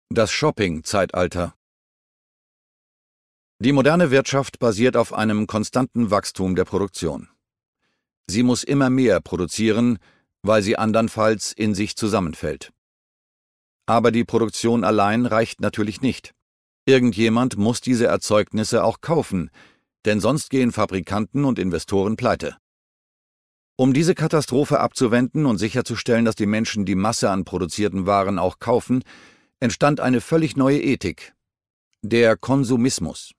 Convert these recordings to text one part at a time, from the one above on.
Das Shopping-Zeitalter. Die moderne Wirtschaft basiert auf einem konstanten Wachstum der Produktion. Sie muss immer mehr produzieren, weil sie andernfalls in sich zusammenfällt. Aber die Produktion allein reicht natürlich nicht. Irgendjemand muss diese Erzeugnisse auch kaufen, denn sonst gehen Fabrikanten und Investoren pleite. Um diese Katastrophe abzuwenden und sicherzustellen, dass die Menschen die Masse an produzierten Waren auch kaufen, entstand eine völlig neue Ethik: der Konsumismus.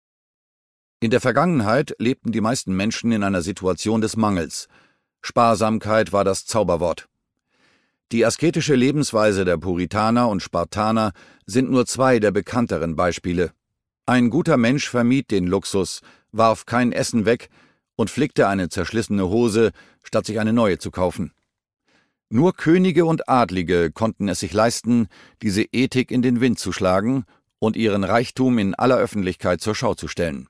In der Vergangenheit lebten die meisten Menschen in einer Situation des Mangels. Sparsamkeit war das Zauberwort. Die asketische Lebensweise der Puritaner und Spartaner sind nur zwei der bekannteren Beispiele. Ein guter Mensch vermied den Luxus, warf kein Essen weg und flickte eine zerschlissene Hose, statt sich eine neue zu kaufen. Nur Könige und Adlige konnten es sich leisten, diese Ethik in den Wind zu schlagen und ihren Reichtum in aller Öffentlichkeit zur Schau zu stellen.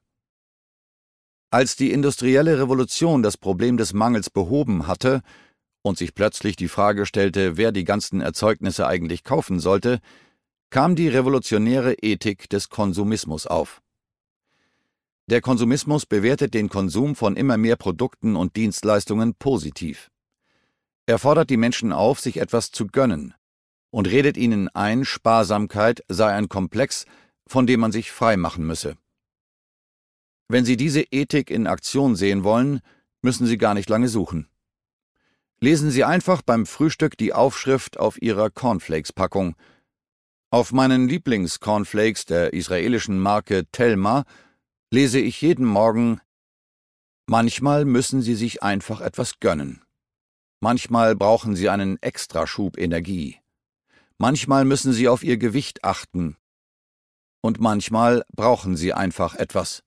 Als die industrielle Revolution das Problem des Mangels behoben hatte und sich plötzlich die Frage stellte, wer die ganzen Erzeugnisse eigentlich kaufen sollte, kam die revolutionäre Ethik des Konsumismus auf. Der Konsumismus bewertet den Konsum von immer mehr Produkten und Dienstleistungen positiv. Er fordert die Menschen auf, sich etwas zu gönnen und redet ihnen ein, Sparsamkeit sei ein Komplex, von dem man sich frei machen müsse. Wenn Sie diese Ethik in Aktion sehen wollen, müssen Sie gar nicht lange suchen. Lesen Sie einfach beim Frühstück die Aufschrift auf Ihrer Cornflakes-Packung. Auf meinen Lieblings-Cornflakes der israelischen Marke Telma lese ich jeden Morgen: Manchmal müssen Sie sich einfach etwas gönnen. Manchmal brauchen Sie einen Extraschub Energie. Manchmal müssen Sie auf Ihr Gewicht achten. Und manchmal brauchen Sie einfach etwas.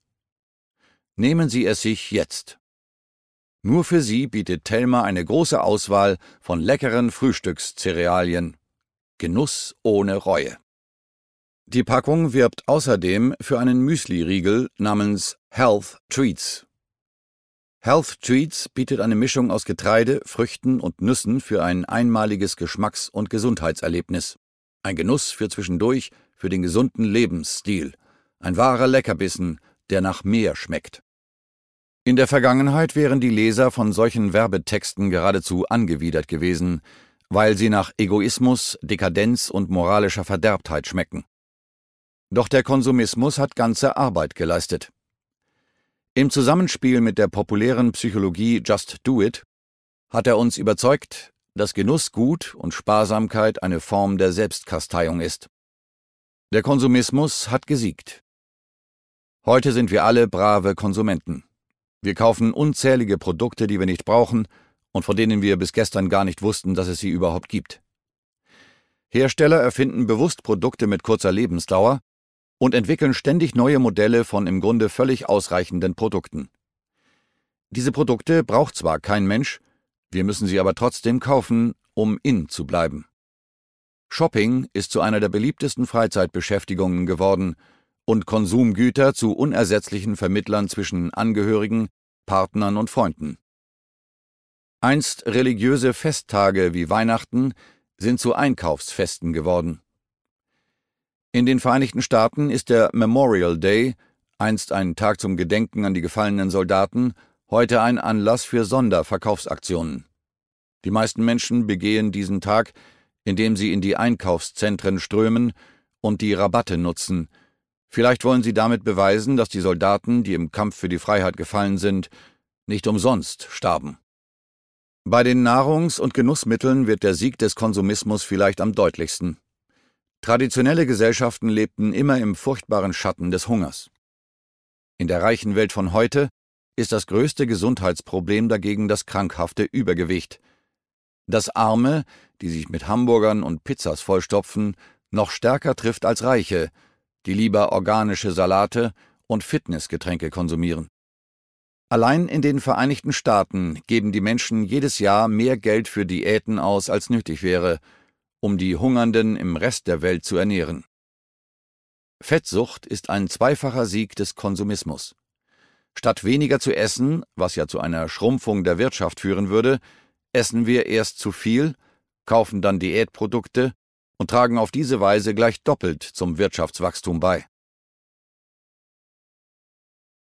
Nehmen Sie es sich jetzt. Nur für Sie bietet Telma eine große Auswahl von leckeren Frühstückszerealien. Genuss ohne Reue. Die Packung wirbt außerdem für einen Müsli-Riegel namens Health Treats. Health Treats bietet eine Mischung aus Getreide, Früchten und Nüssen für ein einmaliges Geschmacks- und Gesundheitserlebnis. Ein Genuss für zwischendurch, für den gesunden Lebensstil. Ein wahrer Leckerbissen, der nach mehr schmeckt. In der Vergangenheit wären die Leser von solchen Werbetexten geradezu angewidert gewesen, weil sie nach Egoismus, Dekadenz und moralischer Verderbtheit schmecken. Doch der Konsumismus hat ganze Arbeit geleistet. Im Zusammenspiel mit der populären Psychologie Just Do It hat er uns überzeugt, dass Genuss gut und Sparsamkeit eine Form der Selbstkasteiung ist. Der Konsumismus hat gesiegt. Heute sind wir alle brave Konsumenten. Wir kaufen unzählige Produkte, die wir nicht brauchen und von denen wir bis gestern gar nicht wussten, dass es sie überhaupt gibt. Hersteller erfinden bewusst Produkte mit kurzer Lebensdauer und entwickeln ständig neue Modelle von im Grunde völlig ausreichenden Produkten. Diese Produkte braucht zwar kein Mensch, wir müssen sie aber trotzdem kaufen, um in zu bleiben. Shopping ist zu einer der beliebtesten Freizeitbeschäftigungen geworden und Konsumgüter zu unersetzlichen Vermittlern zwischen Angehörigen, Partnern und Freunden. Einst religiöse Festtage wie Weihnachten sind zu Einkaufsfesten geworden. In den Vereinigten Staaten ist der Memorial Day, einst ein Tag zum Gedenken an die gefallenen Soldaten, heute ein Anlass für Sonderverkaufsaktionen. Die meisten Menschen begehen diesen Tag, indem sie in die Einkaufszentren strömen und die Rabatte nutzen. Vielleicht wollen sie damit beweisen, dass die Soldaten, die im Kampf für die Freiheit gefallen sind, nicht umsonst starben. Bei den Nahrungs- und Genussmitteln wird der Sieg des Konsumismus vielleicht am deutlichsten. Traditionelle Gesellschaften lebten immer im furchtbaren Schatten des Hungers. In der reichen Welt von heute ist das größte Gesundheitsproblem dagegen das krankhafte Übergewicht. Das Arme, die sich mit Hamburgern und Pizzas vollstopfen, noch stärker trifft als Reiche, die lieber organische Salate und Fitnessgetränke konsumieren. Allein in den Vereinigten Staaten geben die Menschen jedes Jahr mehr Geld für Diäten aus, als nötig wäre, um die Hungernden im Rest der Welt zu ernähren. Fettsucht ist ein zweifacher Sieg des Konsumismus. Statt weniger zu essen, was ja zu einer Schrumpfung der Wirtschaft führen würde, essen wir erst zu viel, kaufen dann Diätprodukte und tragen auf diese Weise gleich doppelt zum Wirtschaftswachstum bei.